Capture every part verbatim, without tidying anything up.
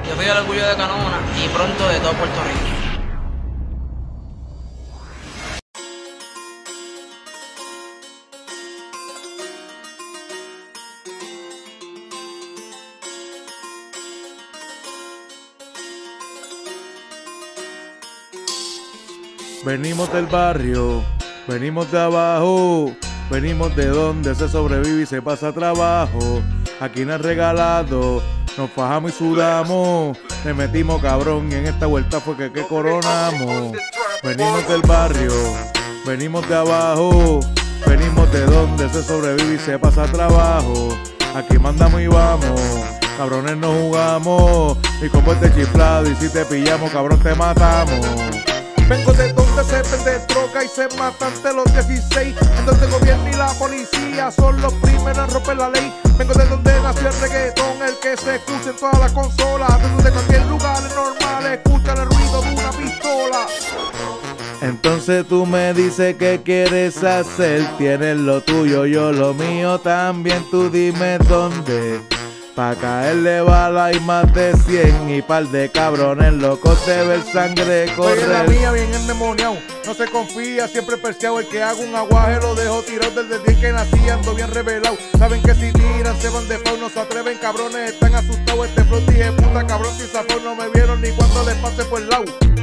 Yo soy el orgullo de Canóvana y pronto de todo Puerto Rico. Venimos del barrio, venimos de abajo, venimos de donde se sobrevive y se pasa trabajo. Aquí no es regalado, nos fajamos y sudamos, le metimos cabrón y en esta vuelta fue que, que coronamos. Venimos del barrio, venimos de abajo, venimos de donde se sobrevive y se pasa trabajo. Aquí mandamos y vamos, cabrones no jugamos, y como este chiflado y si te pillamos cabrón te matamos. Vengo de donde se vende droga y se matan de los dieciséis, en donde el gobierno y la policía son los primeros en romper la ley. Vengo de donde nació el reggaetón, el que se escucha en todas las consolas, de donde cualquier lugar es normal escuchar el ruido de una pistola. Entonces tú me dices qué quieres hacer, tienes lo tuyo, yo lo mío también, tú dime dónde. Pa' caerle bala y más de cien y par de cabrones locos de ver sangre correr. Oye, la mía bien endemoniado, no se confía, siempre perseado. El que haga un aguaje lo dejo tirado desde el día que nací, ando bien revelado. Saben que si tiran se van de flow, no se atreven cabrones, están asustados. Este flow dije puta cabrón, si zafón no me vieron ni cuando les pase por el lado.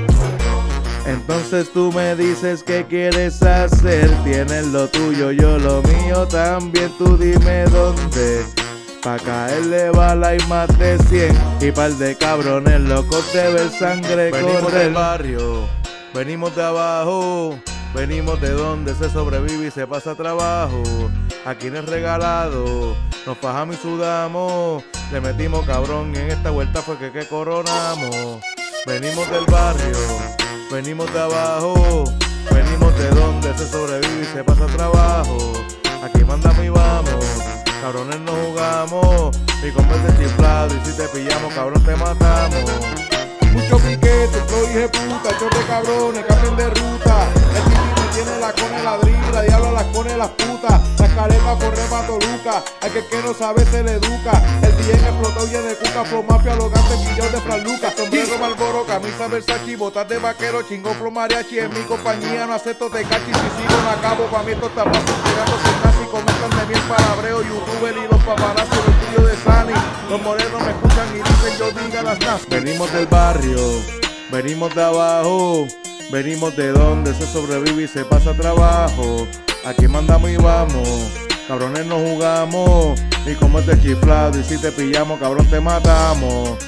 Entonces tú me dices qué quieres hacer, tienes lo tuyo, yo lo mío también, tú dime dónde. Pa' caerle bala y más de cien y par de cabrones locos de ver sangre correr. Venimos del barrio, venimos de abajo, venimos de donde se sobrevive y se pasa trabajo. Aquí no es regalado, nos fajamos y sudamos, le metimos cabrón y en esta vuelta fue que, que coronamos. Venimos del barrio, venimos de abajo, venimos de donde se sobrevive y se pasa trabajo. Aquí mandamos y vamos, cabrones no jugamos, y con verde chiflado y si te pillamos cabrón te matamos. Mucho piquete, flow de puta, hechos de cabrones, cambien de ruta. El tití tiene la cone ladrilla, diablo las cone las putas. Las caretas por rema Toluca, hay que el que no sabe se le educa. El D J explotó y de cuca, flow mafia, los gantes, guillón de Fran Lucas. Sombrero Marlboro, camisa Versace, botas de vaquero, chingón flow mariachi. En mi compañía no acepto te cachi, si sigo no acabo, pa' mí esto está fácil. Tirándose casi, comentan de bien palabreo, youtuber y los paparazzi, los tíos de Sani. Los morenos me escuchan y dicen yo diga las nas. Venimos del barrio, venimos de abajo, venimos de donde se sobrevive y se pasa trabajo. Aquí mandamos y vamos, cabrones no jugamos, y como este chiflado y si te pillamos cabrón te matamos.